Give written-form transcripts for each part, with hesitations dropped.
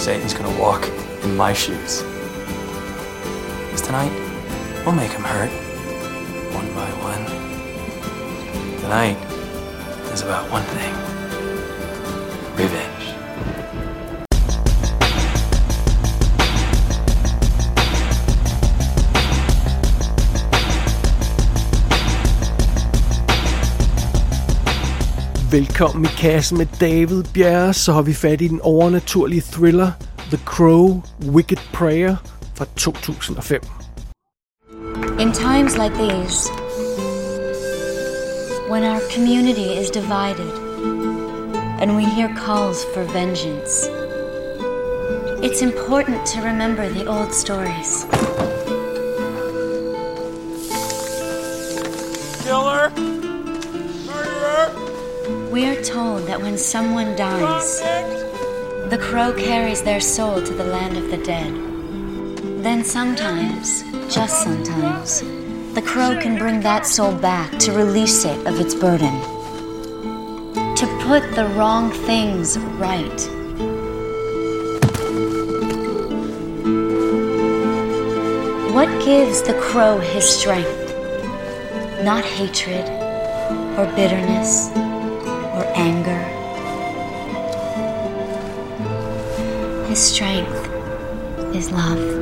Satan's gonna walk in my shoes. Because tonight, we'll make him hurt, one by one. Tonight is about one thing. Revenge. Velkommen i kassen med David Bjerre, så har vi fat i den overnaturlige thriller The Crow, Wicked Prayer fra 2005. In times like these, when our community is divided and we hear calls for vengeance, it's important to remember the old stories. Killer! Murderer! We are told that when someone dies, the crow carries their soul to the land of the dead. Then sometimes, just sometimes, the crow can bring that soul back to release it of its burden. To put the wrong things right. What gives the crow his strength? Not hatred or bitterness or anger. His strength is love.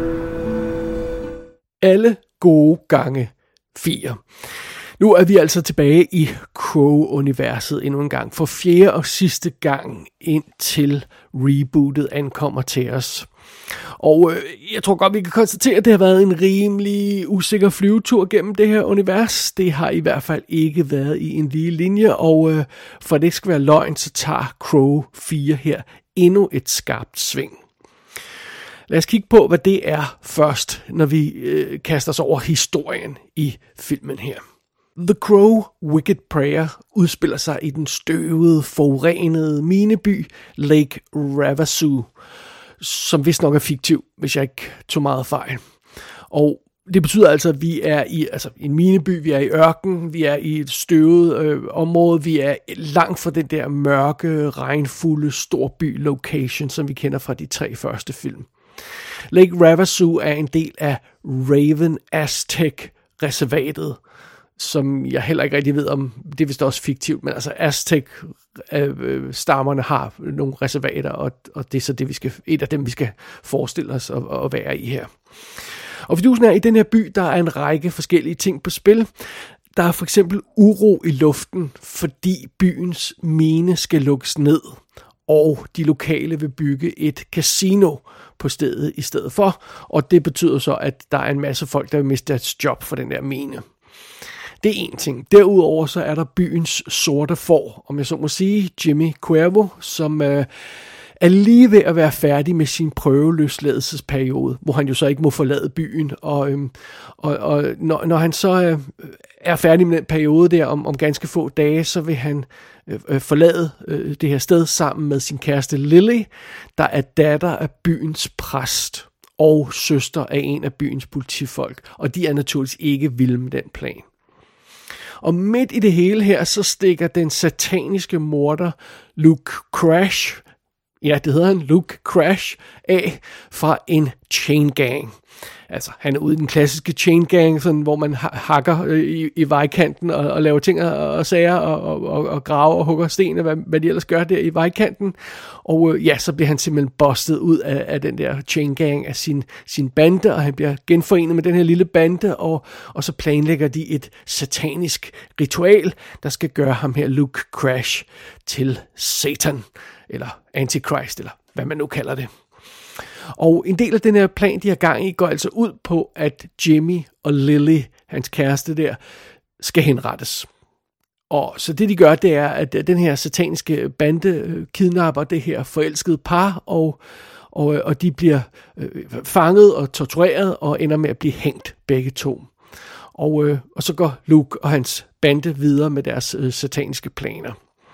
Alle gode gange 4. Nu er vi altså tilbage i Crow-universet endnu en gang, for fjerde og sidste gang indtil rebootet ankommer til os. Og jeg tror godt, vi kan konstatere, at det har været en rimelig usikker flyvetur gennem det her univers. Det har i hvert fald ikke været i en lige linje, og for at det ikke skal være løgn, så tager Crow 4 her endnu et skarpt sving. Lad os kigge på, hvad det er først, når vi kaster os over historien i filmen her. The Crow, Wicked Prayer udspiller sig i den støvede, forurenede mineby Lake Ravasu, som vist nok er fiktiv, hvis jeg ikke tog meget fejl. Og det betyder altså, at vi er i en mineby, vi er i ørken, vi er i et støvet område, vi er langt fra den der mørke, regnfulde storby location, som vi kender fra de 3 første film. Lake Ravasu er en del af Raven Aztec-reservatet, som jeg heller ikke rigtig ved om, det er vist også fiktivt, men altså Aztec-stammerne har nogle reservater, og det er så et af dem, vi skal forestille os at være i her. Og fidusen er, i den her by, der er en række forskellige ting på spil. Der er for eksempel uro i luften, fordi byens mine skal lukkes ned, og de lokale vil bygge et casino på stedet i stedet for, og det betyder så, at der er en masse folk, der vil miste deres job for den der mine. Det er en ting. Derudover så er der byens sorte får, om jeg så må sige, Jimmy Cuervo, som er lige ved at være færdig med sin prøveløsladelsesperiode, hvor han jo så ikke må forlade byen, og når han så er færdig med den periode der om ganske få dage, så vil han forlade det her sted sammen med sin kæreste Lily, der er datter af byens præst og søster af en af byens politifolk, og de er naturligvis ikke vilde med den plan. Og midt i det hele her, så stikker den sataniske morder Luke Crash, ja, det hedder han, Luke Crash, af fra en chain gang. Altså, han er ude i den klassiske chain gang, sådan, hvor man hakker i vejkanten og laver ting og sager og graver og hugger sten, og hvad de ellers gør der i vejkanten. Og ja, så bliver han simpelthen bustet ud af den der chain gang af sin bande, og han bliver genforenet med den her lille bande, og så planlægger de et satanisk ritual, der skal gøre ham her Luke Crash til Satan, eller Antichrist, eller hvad man nu kalder det. Og en del af den her plan, de har gang i, går altså ud på, at Jimmy og Lily, hans kæreste der, skal henrettes. Og så det de gør, det er, at den her sataniske bande kidnapper det her forelskede par, og de bliver fanget og tortureret og ender med at blive hængt begge to. Og så går Luke og hans bande videre med deres sataniske planer.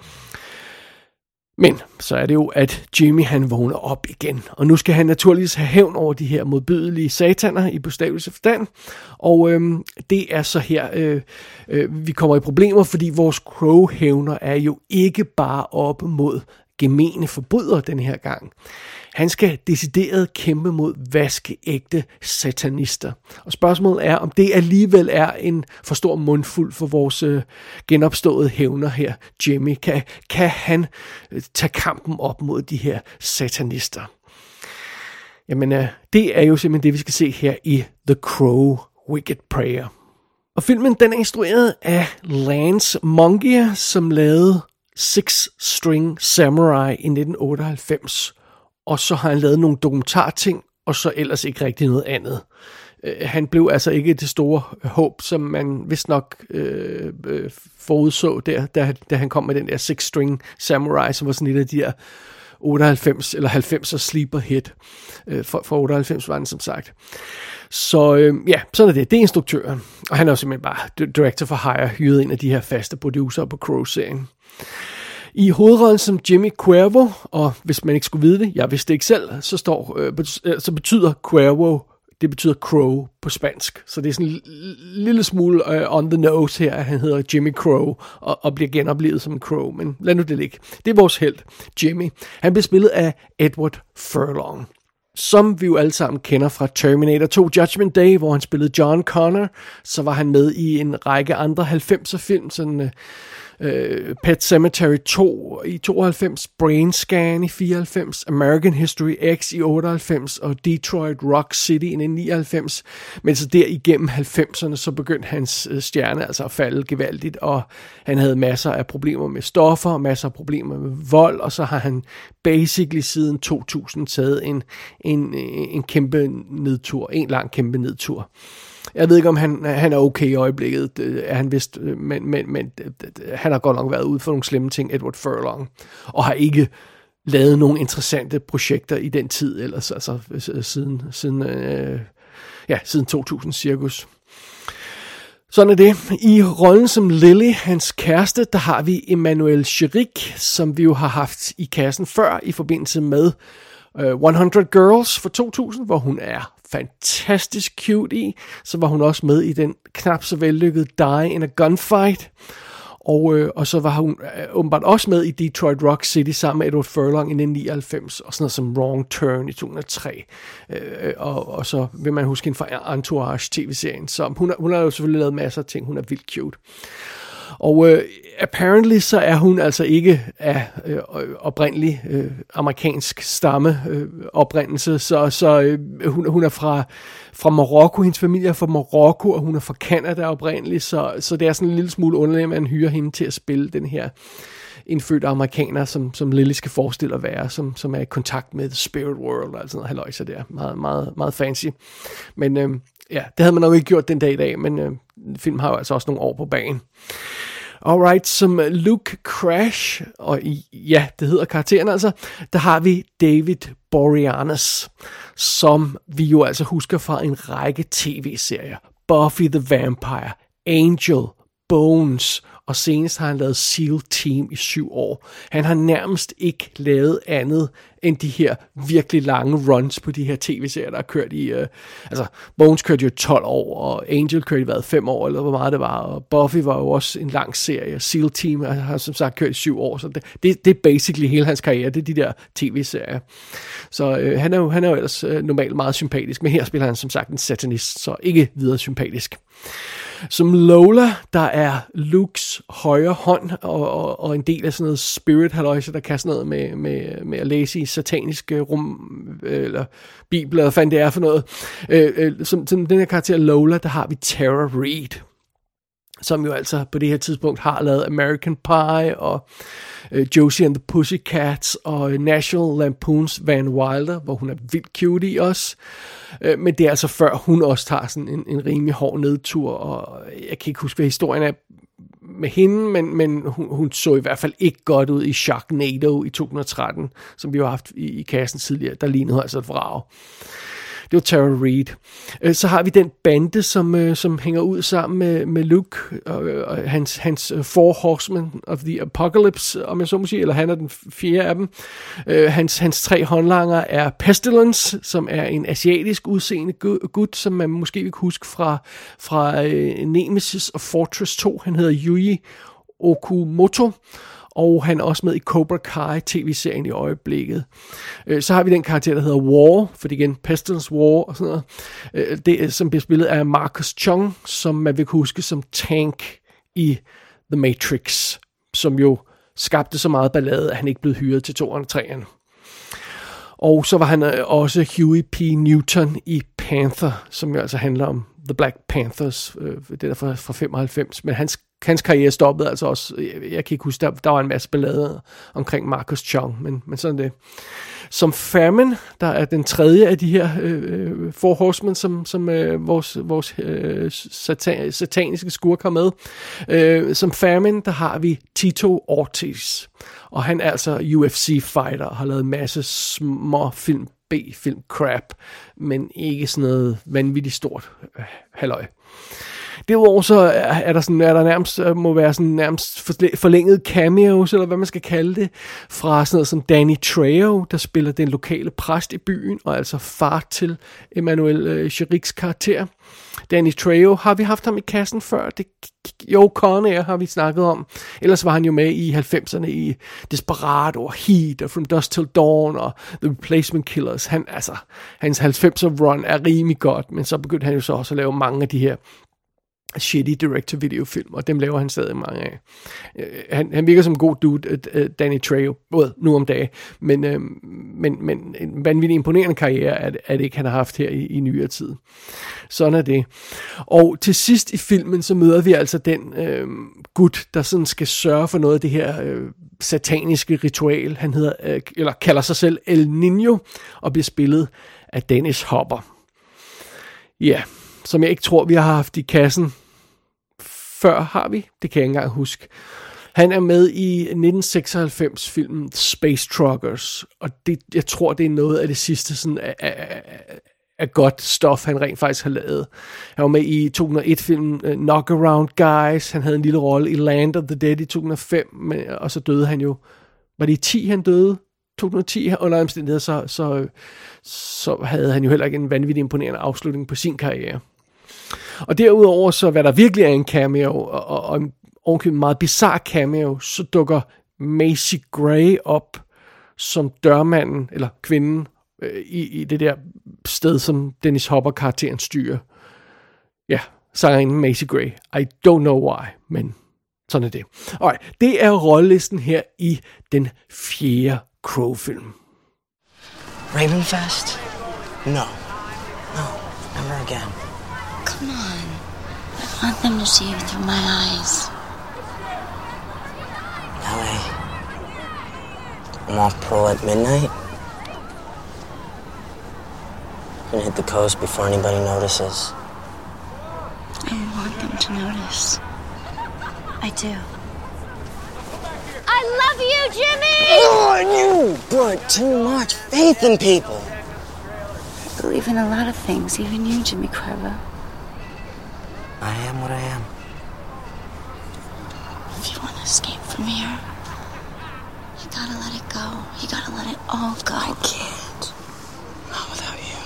Men så er det jo, at Jimmy han vågner op igen, og nu skal han naturligvis have hævn over de her modbydelige sataner i bogstavelig forstand, og det er så her, vi kommer i problemer, fordi vores Crow-hævner er jo ikke bare op mod gemene forbryder den her gang. Han skal decideret kæmpe mod vaskeægte satanister. Og spørgsmålet er, om det alligevel er en for stor mundfuld for vores genopståede hævner her, Jimmy. Kan han tage kampen op mod de her satanister? Jamen, det er jo simpelthen det, vi skal se her i The Crow, Wicked Prayer. Og filmen, den er instrueret af Lance Mungia, som lavede Six String Samurai i 1998. Og så har han lavet nogle dokumentarting, og så ellers ikke rigtig noget andet. Han blev altså ikke det store håb, som man vist nok forudså der, da han kom med den der Six String Samurai, som var sådan et af de der 98 eller 90'er sleeper hit. For 98 var den som sagt. Så ja, sådan er det. Det er instruktøren. Og han er jo simpelthen bare director for hire, hyret en af de her faste producer på Crow-serien. I hovedrollen som Jimmy Cuervo, og hvis man ikke skulle vide det, jeg vidste det ikke selv, så betyder Cuervo, det betyder Crow på spansk. Så det er sådan en lille smule on the nose her, at han hedder Jimmy Crow, og bliver genoplevet som en Crow. Men lad nu det ligge. Det er vores helt, Jimmy. Han blev spillet af Edward Furlong, som vi jo alle sammen kender fra Terminator 2 Judgment Day, hvor han spillede John Connor. Så var han med i en række andre 90'er film, sådan Pet Sematary 2 i 92, Brain Scan i 94, American History X i 98 og Detroit Rock City i 1999. Men så der igennem 90'erne, så begyndte hans stjerne altså at falde gevaldigt, og han havde masser af problemer med stoffer, og masser af problemer med vold, og så har han basically siden 2000 taget en kæmpe nedtur, en lang kæmpe nedtur. Jeg ved ikke, om han er okay i øjeblikket, er han vist, men han har godt nok været ude for nogle slemme ting, Edward Furlong, og har ikke lavet nogle interessante projekter i den tid, ellers altså siden 2000 cirkus. Sådan er det. I rollen som Lily, hans kæreste, der har vi Emmanuelle Cheric, som vi jo har haft i kassen før i forbindelse med 100 Girls for 2000, hvor hun er fantastisk cute i. Så var hun også med i den knap så vellykkede Die in a Gunfight. Og så var hun åbenbart også med i Detroit Rock City sammen med Edward Furlong i 1999, og sådan noget som Wrong Turn i 2003. Og så vil man huske hende fra Entourage tv-serien. Så hun har jo selvfølgelig lavet masser af ting. Hun er vildt cute. Og apparently så er hun altså ikke af oprindelig amerikansk stamme oprindelse, så hun er fra Marokko, hendes familie er fra Marokko, og hun er fra Canada oprindelig, så det er sådan en lille smule underligt, at man hyrer hende til at spille den her indfødte amerikaner, som Lily skal forestille at være, som er i kontakt med The Spirit World og alt sådan noget halløjse der. Meget, meget, meget fancy. Men ja, det havde man nok ikke gjort den dag i dag, men filmen har jo altså også nogle år på banen. Alright, som Luke Crash, og ja, det hedder karakteren altså, der har vi David Boreanaz, som vi jo altså husker fra en række tv-serier. Buffy the Vampire, Angel, Bones, og senest har han lavet SEAL Team i 7 år. Han har nærmest ikke lavet andet end de her virkelig lange runs på de her tv-serier, der har kørt i... Bones kørte jo 12 år, og Angel kørte i 5 år, eller hvor meget det var, og Buffy var jo også en lang serie. SEAL Team har som sagt kørt i 7 år, så det er basically hele hans karriere, det er de der tv-serier. Så han er jo ellers normalt meget sympatisk, men her spiller han som sagt en satanist, så ikke videre sympatisk. Som Lola, der er Lukes højre hånd, og en del af sådan noget spirit-halløjse, der kan sådan noget med at læse i sataniske eller bibler, eller fandt det er for noget. Som den her karakter Lola, der har vi Tara Reid, som jo altså på det her tidspunkt har lavet American Pie, og Josie and the Pussycats, og National Lampoon's Van Wilder, hvor hun er vildt cute i os. Men det er altså før hun også tager sådan en rimelig hård nedtur, og jeg kan ikke huske, hvad historien er med hende, men hun så i hvert fald ikke godt ud i Sharknado i 2013, som vi har haft i kassen tidligere. Der lignede hun altså et vrag. Det var Tara Reid. Så har vi den bande, som hænger ud sammen med Luke, og hans Four Horsemen of the Apocalypse, om jeg så må sige, eller han er den 4. af dem. Hans 3 håndlanger er Pestilence, som er en asiatisk udseende gut, som man måske vil huske fra Nemesis og Fortress 2. Han hedder Yui Okumoto. og han er også med i Cobra Kai tv-serien i øjeblikket. Så har vi den karakter, der hedder War, for det igen Pestilence War og sådan noget. Det som bliver spillet af Marcus Chung, som man vil kunne huske som Tank i The Matrix, som jo skabte så meget ballade, at han ikke blev hyret til 2'eren og 3'eren. Og så var han også Huey P. Newton i Panther, som jo altså handler om The Black Panthers, det der fra 95, men hans karriere stoppede altså også, jeg kan ikke huske, der var en masse ballade omkring Marcus Chung, men sådan det. Som Famine, der er den tredje af de her Four Horsemen, som vores sataniske skurk har med. Som Famine, der har vi Tito Ortiz, og han er altså UFC-fighter og har lavet en masse små film, B-film crap, men ikke sådan noget vanvittigt stort halløj. Derudover så er der nærmest, må være sådan nærmest forlænget cameos, eller hvad man skal kalde det, fra sådan noget som Danny Trejo, der spiller den lokale præst i byen, og altså far til Emmanuel Cheriks karakter. Danny Trejo, har vi haft ham i kassen før? Con Air har vi snakket om. Ellers var han jo med i 90'erne i Desperado og Heat og From Dusk Till Dawn og The Replacement Killers. Hans 90'er run er rimelig godt, men så begyndte han jo så også at lave mange af de her shitty direct-to-video-film, og dem laver han stadig mange af. Han virker som en god dude, Danny Trejo, både nu om dagen, men en vanvittig imponerende karriere, at ikke han har haft her i nyere tid. Sådan er det. Og til sidst i filmen, så møder vi altså den gut, der sådan skal sørge for noget af det her sataniske ritual. Han hedder, eller kalder sig selv El Niño, og bliver spillet af Dennis Hopper. Ja, som jeg ikke tror, vi har haft i kassen før, har vi? Det kan jeg ikke engang huske. Han er med i 1996-filmen Space Truckers, og jeg tror, det er noget af det sidste sådan af godt stof, han rent faktisk har lavet. Han var med i 2001-filmen Knock Around Guys. Han havde en lille rolle i Land of the Dead i 2005, og så døde han jo. Var det i 10, han døde? 2010, under omstændigheder, så havde han jo heller ikke en vanvittig imponerende afslutning på sin karriere. Og derudover, så hvad der virkelig er en cameo, og en meget bizarre cameo, så dukker Macy Gray op som dørmanden, eller kvinden, i det der sted, som Dennis Hopper-karakteren styrer. Ja, sangerinden Macy Gray. I don't know why, men sådan er det. Alright, det er rollelisten her i den 4. Crow-film. Ravenfest? No, never again. Come on. I want them to see you through my eyes. LA. I'm off parole at midnight. Gonna hit the coast before anybody notices. I want them to notice. I do. I love you, Jimmy! Oh, and you put too much faith in people. I believe in a lot of things, even you, Jimmy Cuervo. I am what I am. If you want to escape from here, you gotta let it go. You gotta let it all go. I can't. Not without you.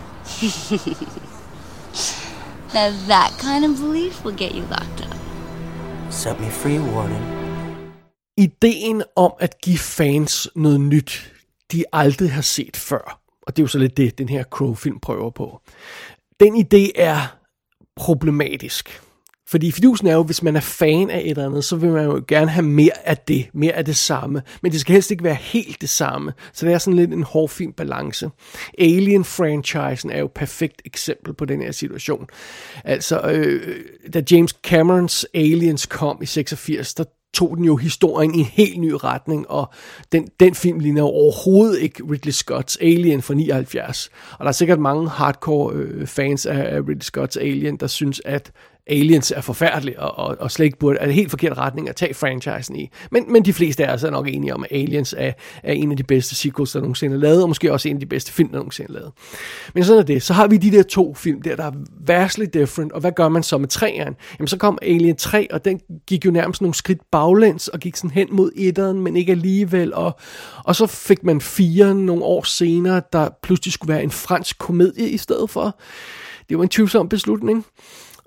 Now that kind of belief will get you locked up. Set me free, Warden. Ideen om at give fans noget nyt, de aldrig har set før, og det er jo så lidt det, den her Crow-film prøver på. Den idé er problematisk. Fordi fidusen er jo, hvis man er fan af et eller andet, så vil man jo gerne have mere af det samme. Men det skal helst ikke være helt det samme. Så det er sådan lidt en hårfin balance. Alien-franchisen er jo et perfekt eksempel på den her situation. Altså, da James Camerons Aliens kom i 86, der tog den jo historien i en helt ny retning, og den film ligner jo overhovedet ikke Ridley Scotts Alien fra 79. Og der er sikkert mange hardcore fans af Ridley Scotts Alien, der synes, at Aliens er forfærdelig, og slet ikke burde, er det helt forkert retning at tage franchisen i. Men de fleste af os er nok enige om, at Aliens er en af de bedste sequels, der nogensinde er lavet, og måske også en af de bedste film, der nogensinde er lavet. Men sådan er det. Så har vi de der 2 film der er vastly different, og hvad gør man så med 3'eren? Jamen så kom Alien 3, og den gik jo nærmest nogle skridt baglæns, og gik sådan hen mod 1'eren, men ikke alligevel, og så fik man 4'eren nogle år senere, der pludselig skulle være en fransk komedie i stedet for. Det var en tvivlsom beslutning.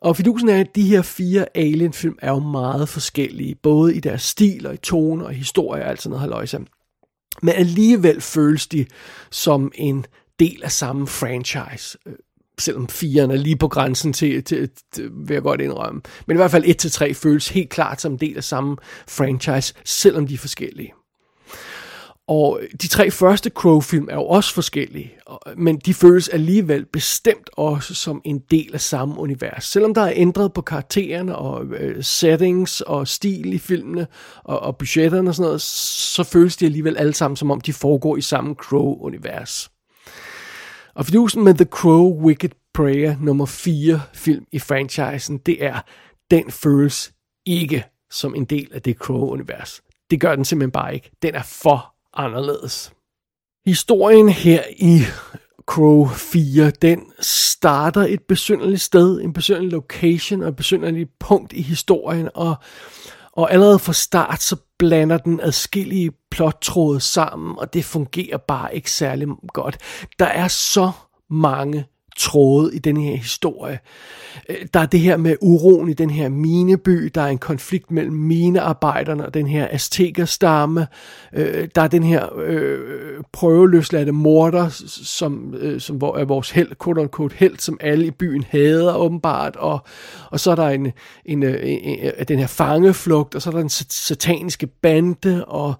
Og fidusen er, at de her 4 Alien-film er jo meget forskellige, både i deres stil og i tone og historie og alt sådan noget halløjsa. Men alligevel føles de som en del af samme franchise, selvom 4'erne er lige på grænsen til vil jeg godt indrømme. Men i hvert fald 1-3 føles helt klart som en del af samme franchise, selvom de er forskellige. Og de 3 første Crow-film er jo også forskellige, men de føles alligevel bestemt også som en del af samme univers. Selvom der er ændret på karaktererne og settings og stil i filmene og budgetterne og sådan noget, så føles de alligevel alle sammen, som om de foregår i samme Crow-univers. Og fidusen med The Crow Wicked Prayer nummer 4 film i franchisen, det er, den føles ikke som en del af det Crow-univers. Det gør den simpelthen bare ikke. Den er for anderledes. Historien her i Crow 4, den starter et besynderligt sted, en besynderlig location og et besynderligt punkt i historien, og allerede fra start så blander den adskillige plottråde sammen, og det fungerer bare ikke særlig godt. Der er så mange tråde i den her historie. Der er det her med uroen i den her mineby, der er en konflikt mellem minearbejderne og den her aztekerstamme, der er den her prøveløsladte morder, som er vores held, quote-unquote held, som alle i byen hader åbenbart, og så er der den her fangeflugt, og så er der en sataniske bande, og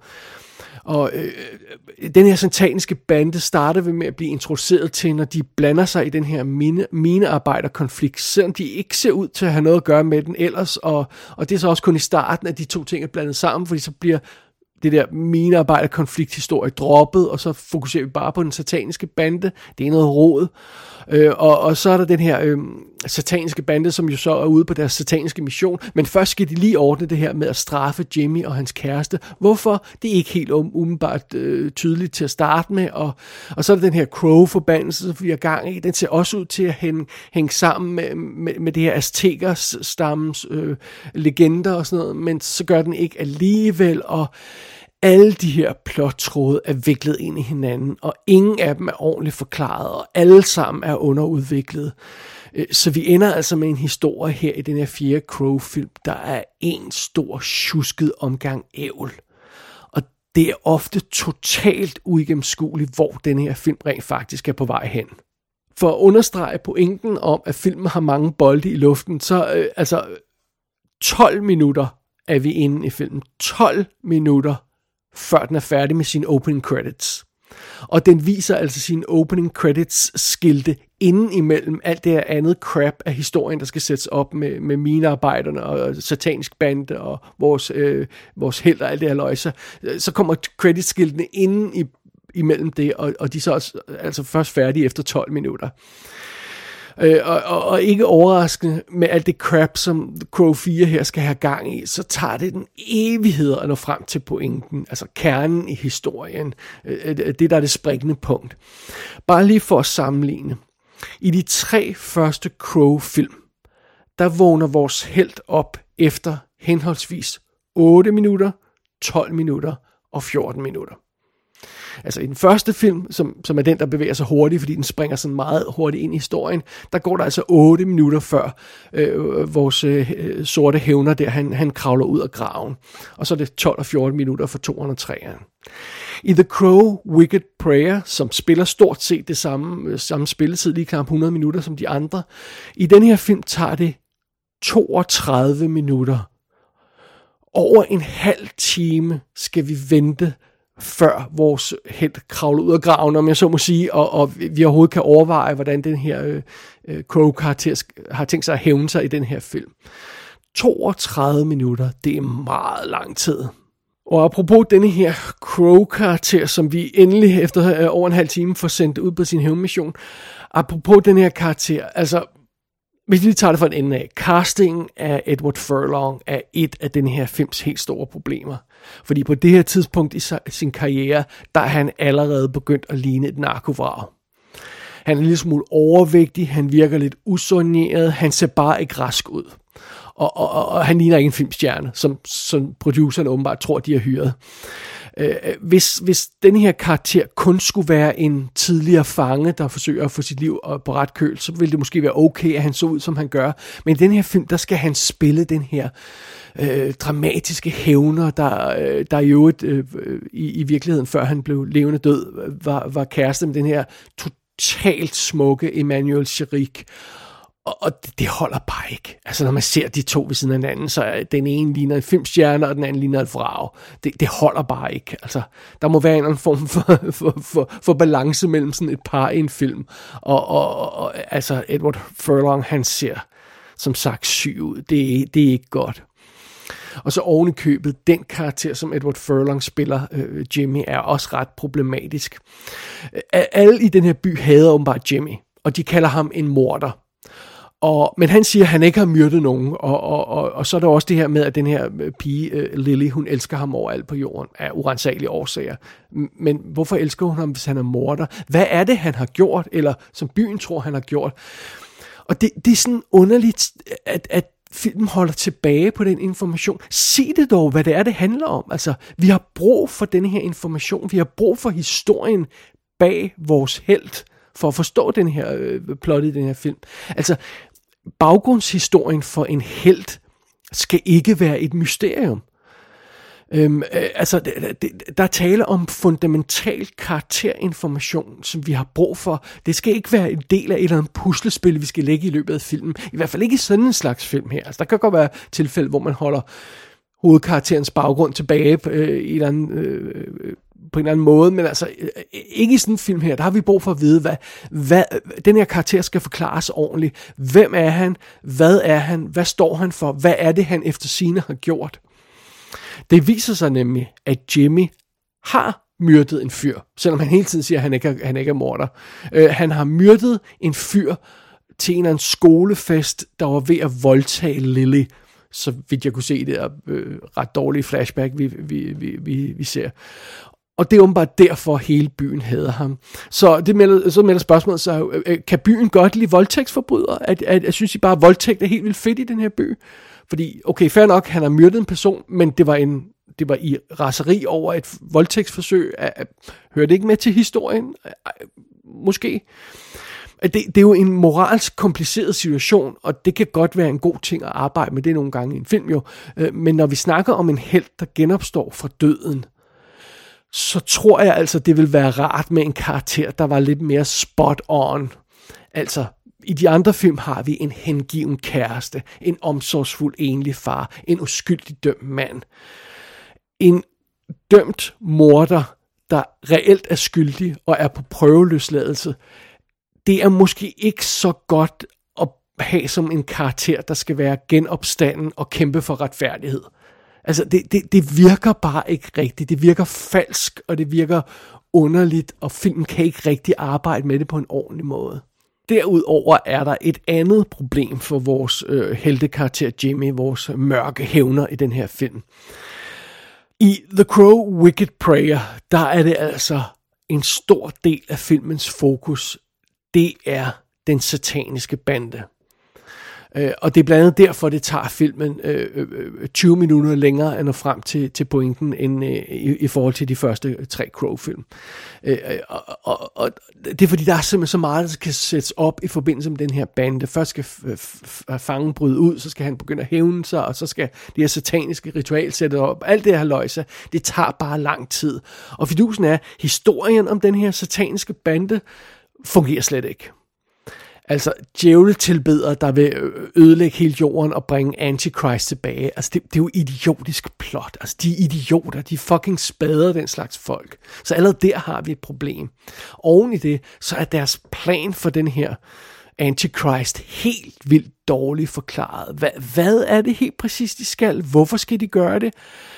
den her sataniske bande starter ved med at blive introduceret til, når de blander sig i den her minearbejderkonflikt, selvom de ikke ser ud til at have noget at gøre med den ellers, og det er så også kun i starten, at de 2 ting er blandet sammen, fordi så bliver det der minearbejderkonflikthistorie droppet, og så fokuserer vi bare på den sataniske bande. Det er noget rod. Og så er der den her sataniske bande, som jo så er ude på deres sataniske mission. Men først skal de lige ordne det her med at straffe Jimmy og hans kæreste. Hvorfor? Det er ikke helt umiddelbart tydeligt til at starte med. Og så er der den her Crow-forbandelse, som vi har gang i. Den ser også ud til at hænge sammen med det her aztekerstammens legender og sådan noget. Men så gør den ikke alligevel, og alle de her plottråde er viklet ind i hinanden, og ingen af dem er ordentligt forklaret, og alle sammen er underudviklet. Så vi ender altså med en historie her i den her 4. Crow-film, der er en stor sjusket omgang ævl. Og det er ofte totalt uigennemskueligt, hvor den her film rent faktisk er på vej hen. For at understrege pointen om, at filmen har mange bolde i luften, så 12 minutter er vi inde i filmen. 12 minutter før den er færdig med sine opening credits. Og den viser altså sine opening credits skilte inden imellem alt det her andet crap af historien, der skal sættes op med minearbejderne og satanisk bande og vores held og alt det her løjse. Så kommer creditskiltene inden imellem det, og de er så altså først færdige efter 12 minutter. Og ikke overraskende med alt det crap, som Crow 4 her skal have gang i, så tager det den evighed at nå frem til pointen, altså kernen i historien, det der er det springende punkt. Bare lige for at sammenligne. I de 3 første Crow-film, der vågner vores helt op efter henholdsvis 8 minutter, 12 minutter og 14 minutter. Altså i den første film, som er den, der bevæger sig hurtigt, fordi den springer sådan meget hurtigt ind i historien, der går der altså 8 minutter før vores sorte hævner der, han kravler ud af graven. Og så er det 12 og 14 minutter for 203'eren. I The Crow Wicked Prayer, som spiller stort set det samme spilletid, lige knap 100 minutter som de andre, i den her film tager det 32 minutter. Over en halv time skal vi vente, før vores helt kravler ud af graven, om jeg så må sige, og vi overhovedet kan overveje, hvordan den her Crow-karakter har tænkt sig at hævne sig i den her film. 32 minutter, det er meget lang tid. Og apropos denne her Crow-karakter, som vi endelig efter over en halv time får sendt ud på sin hævnmission, apropos den her karakter, altså hvis vi lige tager det fra en ende af, castingen af Edward Furlong er et af den her films helt store problemer. Fordi på det her tidspunkt i sin karriere, der er han allerede begyndt at ligne et narkovrag. Han er en lille smule overvægtig, han virker lidt usoneret, han ser bare ikke rask ud. Og han ligner ikke en filmstjerne, som producerne åbenbart tror, de har hyret. Hvis den her karakter kun skulle være en tidligere fange, der forsøger at få sit liv på ret køl, så ville det måske være okay, at han så ud, som han gør. Men i den her film, der skal han spille den her dramatiske hævner, der i øvrigt i virkeligheden, før han blev levende død, var kæreste med den her totalt smukke Emmanuel Cherik. Og det holder bare ikke. Altså når man ser de to ved siden af hinanden, så den ene ligner en filmstjerne, og den anden ligner et vrag. Det holder bare ikke. Altså der må være en eller anden form for balance mellem sådan et par i en film. Og altså Edward Furlong, han ser som sagt syg ud. Det er ikke godt. Og så oven i købet, den karakter, som Edward Furlong spiller, Jimmy, er også ret problematisk. Alle i den her by hader åbenbart Jimmy, og de kalder ham en morder. Men han siger, at han ikke har myrdet nogen, og så er der også det her med, at den her pige, Lily, hun elsker ham overalt på jorden, af urensagelige årsager. Men hvorfor elsker hun ham, hvis han er morder? Hvad er det, han har gjort, eller som byen tror, han har gjort? Og det er sådan underligt, at filmen holder tilbage på den information. Sig det dog, hvad det er, det handler om. Altså, vi har brug for denne her information. Vi har brug for historien bag vores helt, for at forstå den her plot i den her film. Altså, baggrundshistorien for en helt skal ikke være et mysterium. Der taler om fundamental karakterinformation, som vi har brug for. Det skal ikke være en del af et eller andet puslespil, vi skal lægge i løbet af filmen. I hvert fald ikke i sådan en slags film her. Altså, der kan godt være tilfælde, hvor man holder hovedkarakterens baggrund tilbage på en eller anden måde, men altså ikke i sådan en film her. Der har vi brug for at vide, hvad den her karakter skal forklares ordentligt. Hvem er han? Hvad er han? Hvad står han for? Hvad er det, han efter sigende har gjort? Det viser sig nemlig, at Jimmy har myrdet en fyr, selvom han hele tiden siger, at han ikke er morder. Han har myrdet en fyr til en eller anden skolefest, der var ved at voldtage Lily, så vidt jeg kunne se det ret dårlige flashback, vi ser. Og det er åbenbart derfor, hele byen hader ham. Så melder spørgsmålet sig, kan byen godt lide voldtægtsforbrydere? Jeg synes, I bare, at voldtægt er helt vildt fedt i den her by. Fordi, okay, fair nok, han har myrdet en person, men det var i raseri over et voldtægtsforsøg. Hører det ikke med til historien? Måske. Det er jo en moralsk kompliceret situation, og det kan godt være en god ting at arbejde med det nogle gange i en film jo. Men når vi snakker om en helt, der genopstår fra døden, så tror jeg altså, det vil være rart med en karakter, der var lidt mere spot on. Altså, i de andre film har vi en hengiven kæreste, en omsorgsfuld enlig far, en uskyldig dømt mand. En dømt morder, der reelt er skyldig og er på prøveløsladelse. Det er måske ikke så godt at have som en karakter, der skal være genopstanden og kæmpe for retfærdighed. Altså, det virker bare ikke rigtigt. Det virker falsk, og det virker underligt, og filmen kan ikke rigtig arbejde med det på en ordentlig måde. Derudover er der et andet problem for vores heltekarakter Jimmy, vores mørke hævner i den her film. I The Crow Wicked Prayer, der er det altså en stor del af filmens fokus. Det er den sataniske bande. Og det er blandt andet derfor, det tager filmen 20 minutter længere at nå frem til pointen end i forhold til de første 3 Crow-film. Og det er fordi, der er simpelthen så meget, der kan sættes op i forbindelse med den her bande. Først skal fangen bryde ud, så skal han begynde at hævne sig, og så skal det her sataniske ritual sætte op. Alt det her løjse, det tager bare lang tid. Og fidusen er, historien om den her sataniske bande fungerer slet ikke. Altså, djævletilbedere, der vil ødelægge hele jorden og bringe Antichrist tilbage. Altså, det er jo idiotisk plot. Altså, de er idioter. De er fucking spader, den slags folk. Så allerede der har vi et problem. Oven i det, så er deres plan for den her Antichrist helt vildt dårligt forklaret. Hvad er det helt præcis, de skal? Hvorfor skal de gøre det?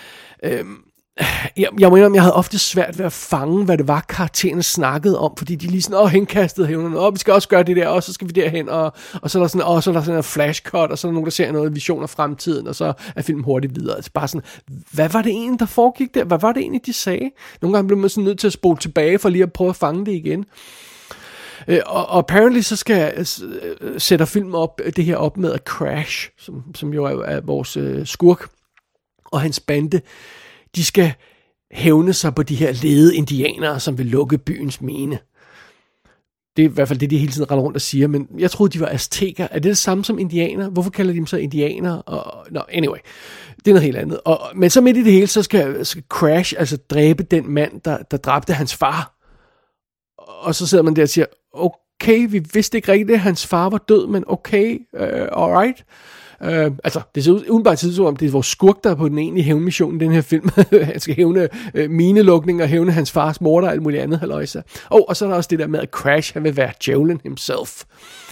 Jeg må indrømme, jeg havde ofte svært ved at fange, hvad det var, karaktererne snakkede om, fordi de lige sådan, henkastede hævnerne, vi skal også gøre det der, og så skal vi derhen, og så er der sådan, så er der sådan en flashcut, og så er der nogen, der ser noget vision af fremtiden, og så er filmen hurtigt videre. Altså bare sådan, hvad var det egentlig, der foregik der? Hvad var det egentlig, de sagde? Nogle gange blev man sådan nødt til at spole tilbage, for lige at prøve at fange det igen. Og apparently så sætter filmen det her op med at Crash, som jo er vores skurk, og hans bande, de skal hævne sig på de her lede indianere, som vil lukke byens mine. Det er i hvert fald det, de hele tiden render rundt og siger, men jeg troede, de var azteker. Er det samme som indianer? Hvorfor kalder de dem så indianer? Anyway, det er noget helt andet. Men så midt i det hele, så skal Crash altså dræbe den mand, der dræbte hans far. Og så sidder man der og siger, okay, vi vidste ikke rigtigt, at hans far var død, men okay, alright. Det ser udenbart tid som om, det er vores skurk, der er på den egentlige hævnmission i den her film. Han skal hævne minelukning og hævne hans fars morder og alt muligt andet. Og så er der også det der med, at Crash, han vil være djævlen himself.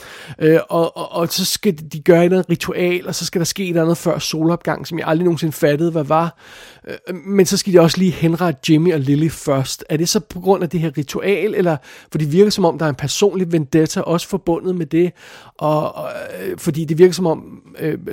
Og så skal de gøre et ritual, og så skal der ske et andet før solopgang, som jeg aldrig nogensinde fattede, hvad var. Men så skal de også lige henrette Jimmy og Lily først. Er det så på grund af det her ritual, eller for det virker som om, der er en personlig vendetta også forbundet med det, og fordi det virker som om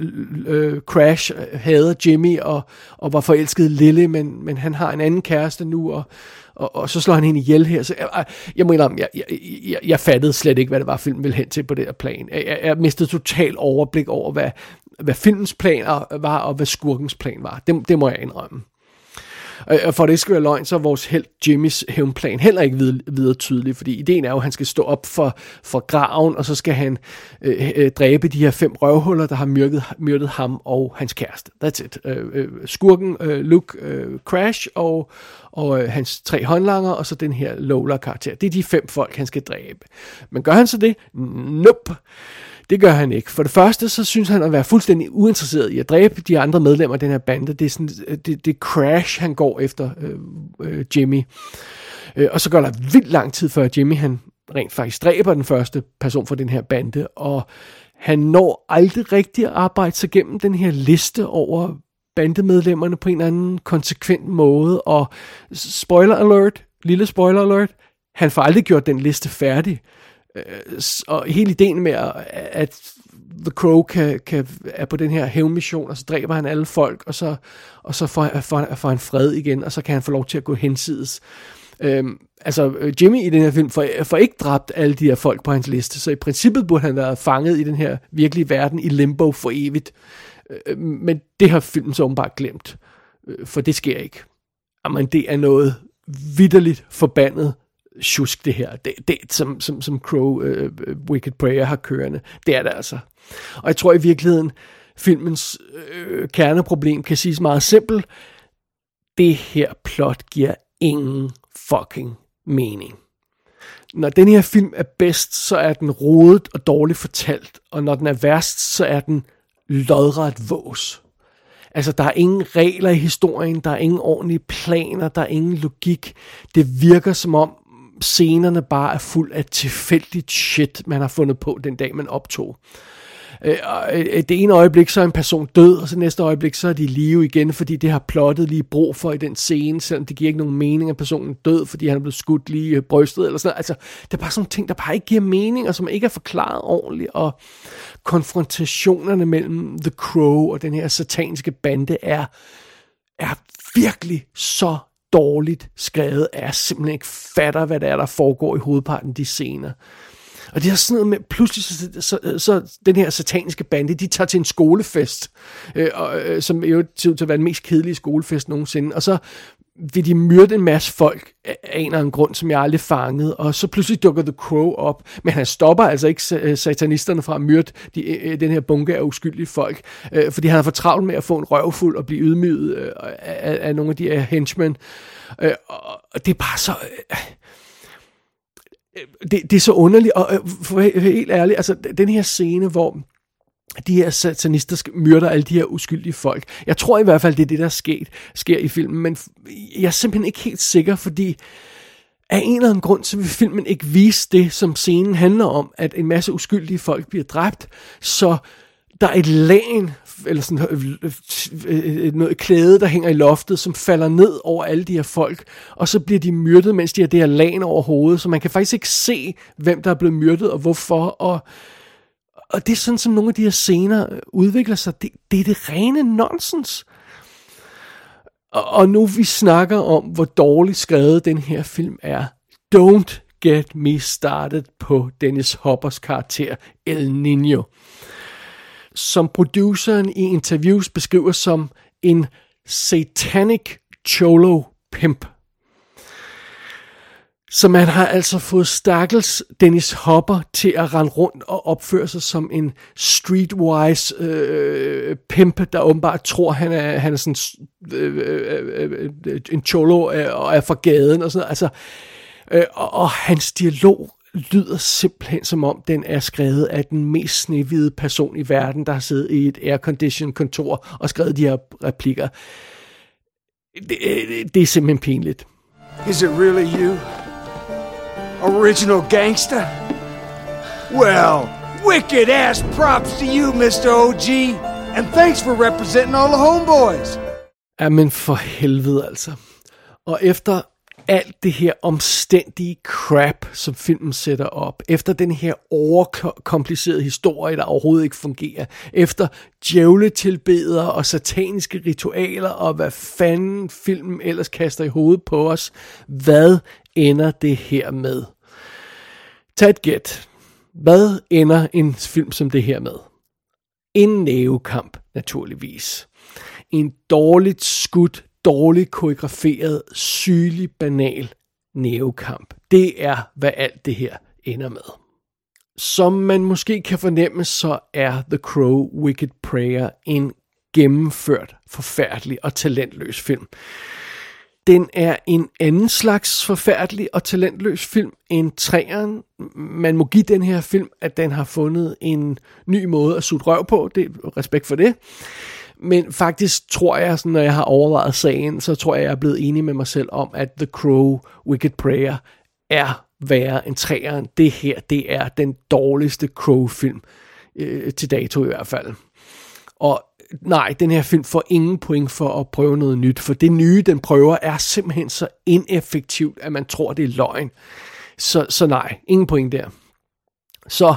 Crash hader Jimmy og var forelsket i Lily, men han har en anden kæreste nu, og så slår han hende ihjel her. Så jeg må indrømme, jeg fattede slet ikke, hvad det var, filmen ville hen til på det her plan. Jeg mistede total overblik over, hvad filmens planer var, og hvad skurkens plan var. Det må jeg indrømme. Og for det ikke skal være løgn, så er vores helt Jimmys hævnplan heller ikke videre tydelig, fordi ideen er jo, at han skal stå op for graven, og så skal han dræbe de her 5 røvhuller, der har myrdet ham og hans kæreste. That's it. Skurken, Luke, Crash og hans 3 håndlanger, og så den her Lola-karakter. Det er de 5 folk, han skal dræbe. Men gør han så det? Nope. Det gør han ikke. For det første, så synes han at være fuldstændig uinteresseret i at dræbe de andre medlemmer af den her bande. Det er sådan, det Crash, han går efter Jimmy. Og så går der vildt lang tid før Jimmy, han rent faktisk dræber den første person for den her bande. Og han når aldrig rigtig at arbejde sig gennem den her liste over bandemedlemmerne på en eller anden konsekvent måde. Og lille spoiler alert, han får aldrig gjort den liste færdig. Og hele ideen med, at The Crow er på den her hævnmission, og så dræber han alle folk, og så får han fred igen, og så kan han få lov til at gå hensides. Jimmy i den her film får ikke dræbt alle de her folk på hans liste, så i princippet burde han være fanget i den her virkelige verden i limbo for evigt. Men det har filmen så åbenbart glemt, for det sker ikke. Jamen, det er noget vitterligt forbandet sjusk, det her. Det som Crow Wicked Prayer har kørende. Det er det altså. Og jeg tror i virkeligheden, filmens kerneproblem kan siges meget simpelt. Det her plot giver ingen fucking mening. Når den her film er bedst, så er den rodet og dårligt fortalt. Og når den er værst, så er den lodret vås. Altså, der er ingen regler i historien, der er ingen ordentlige planer, der er ingen logik. Det virker som om scenerne bare er fuld af tilfældigt shit, man har fundet på den dag, man optog. Det ene øjeblik, så er en person død, og så næste øjeblik, så er de i live igen, fordi det har plottet lige brug for i den scene, selvom det giver ikke nogen mening, at personen er død, fordi han er blevet skudt lige i brystet, eller sådan noget. Altså, det er bare sådan nogle ting, der bare ikke giver mening, og som ikke er forklaret ordentligt, og konfrontationerne mellem The Crow og den her sataniske bande er virkelig så dårligt skrevet, at jeg simpelthen ikke fatter, hvad det er, der foregår i hovedparten af de scener. Og det er sådan noget med, pludselig så den her sataniske bande, de tager til en skolefest, som jo ser ud til at være den mest kedelige skolefest nogensinde, og så vil de myrde en masse folk af en eller anden grund, som jeg aldrig fangede, og så pludselig dukker The Crow op, men han stopper altså ikke satanisterne fra at myrde den her bunke af uskyldige folk, fordi han har for travlt med at få en røvfuld og blive ydmyget af nogle af de her henchmen, og det er bare så... Det er så underligt, og for helt ærligt, altså den her scene, hvor de her satanister myrder alle de her uskyldige folk, jeg tror i hvert fald, det er det, der sker i filmen, men jeg er simpelthen ikke helt sikker, fordi af en eller anden grund, så vil filmen ikke vise det, som scenen handler om, at en masse uskyldige folk bliver dræbt, så der er et lagen, eller sådan noget klæde, der hænger i loftet, som falder ned over alle de her folk, og så bliver de myrdet, mens de har det her lagen over hovedet, så man kan faktisk ikke se, hvem der er blevet myrdet, og hvorfor, og det er sådan, som nogle af de her scener udvikler sig. Det er det rene nonsens. Og nu vi snakker om, hvor dårligt skrevet den her film er, don't get me started på Dennis Hoppers karakter El Nino, som produceren i interviews beskriver som en satanic cholo pimp. Så man har altså fået stakkels Dennis Hopper til at rende rundt og opføre sig som en streetwise pimp, der åbenbart tror, han er sådan en cholo og er fra gaden og sådan noget. Altså, og hans dialog lyder simpelthen som om, den er skrevet af den mest snehvide person i verden, der har siddet i et aircondition kontor og skrevet de her replikker. Det er simpelthen pinligt. Is it really you? Original gangster? Well, wicked ass props to you, Mr. OG. And thanks for representing all the homeboys. Jamen for helvede altså. Og efter alt det her omstændige crap, som filmen sætter op, efter den her overkomplicerede historie, der overhovedet ikke fungerer, efter djævletilbedere og sataniske ritualer, og hvad fanden filmen ellers kaster i hovedet på os, hvad ender det her med? Tag et gæt. Hvad ender en film som det her med? En nævekamp, naturligvis. En dårligt skudt, dårligt koreograferet, sygelig, banal nævekamp. Det er, hvad alt det her ender med. Som man måske kan fornemme, så er The Crow Wicked Prayer en gennemført, forfærdelig og talentløs film. Den er en anden slags forfærdelig og talentløs film end 3'eren. Man må give den her film, at den har fundet en ny måde at sutte røv på. Det er respekt for det. Men faktisk tror jeg, sådan, når jeg har overvejet sagen, så tror jeg er blevet enig med mig selv om, at The Crow Wicked Prayer er værre end 3'eren. Det her, det er den dårligste Crow-film til dato i hvert fald. Og nej, den her film får ingen point for at prøve noget nyt, for det nye, den prøver, er simpelthen så ineffektivt, at man tror, det er løgn. Så nej, ingen point der. Så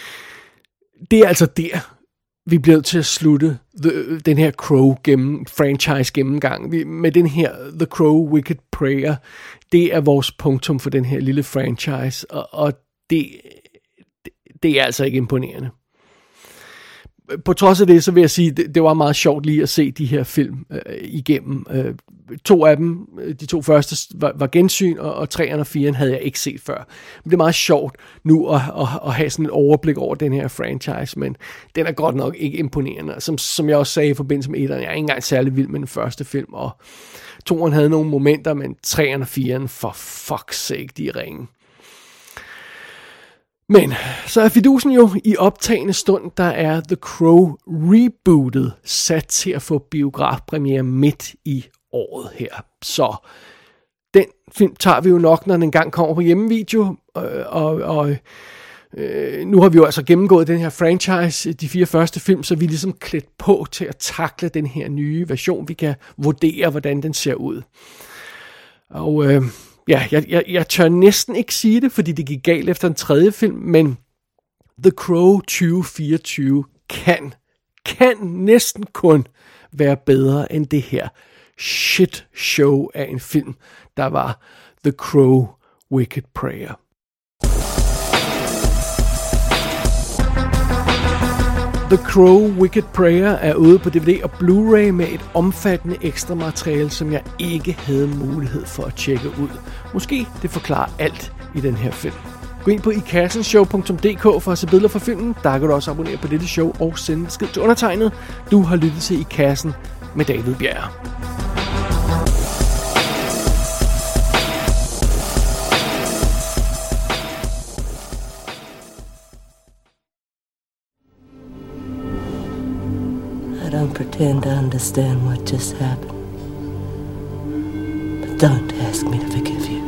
det er altså der, vi bliver til at slutte den her Crow franchise gennemgang. Med den her The Crow Wicked Prayer, det er vores punktum for den her lille franchise, og det er altså ikke imponerende. På trods af det, så vil jeg sige, det var meget sjovt lige at se de her film igennem. 2 af dem, de 2 første, var gensyn, og 3'eren og 4'eren havde jeg ikke set før. Men det er meget sjovt nu at have sådan et overblik over den her franchise, men den er godt nok ikke imponerende. Som jeg også sagde i forbindelse med 1'eren, jeg er ikke engang særlig vild med den første film, og 2'eren havde nogle momenter, men 3'eren og 4'eren, for fuck's sake, de er ringe. Men så er fidusen jo i optagende stund, der er The Crow rebootet, sat til at få biografpremiere midt i året her. Så den film tager vi jo nok, når den engang kommer på hjemmevideo, og nu har vi jo altså gennemgået den her franchise, de 4 første film, så vi er ligesom klædt på til at takle den her nye version. Vi kan vurdere, hvordan den ser ud. Og ja, jeg tør næsten ikke sige det, fordi det gik galt efter den 3. film, men The Crow 2024 kan næsten kun være bedre end det her shit show af en film, der var The Crow Wicked Prayer. The Crow Wicked Prayer er ude på DVD og Blu-ray med et omfattende ekstra materiale, som jeg ikke havde mulighed for at tjekke ud. Måske det forklarer alt i den her film. Gå ind på ikassenshow.dk for at se billeder fra filmen. Der kan du også abonnere på dette show og sende besked til undertegnet. Du har lyttet til I Kassen med David Bjerre. I don't pretend to understand what just happened. But don't ask me to forgive you.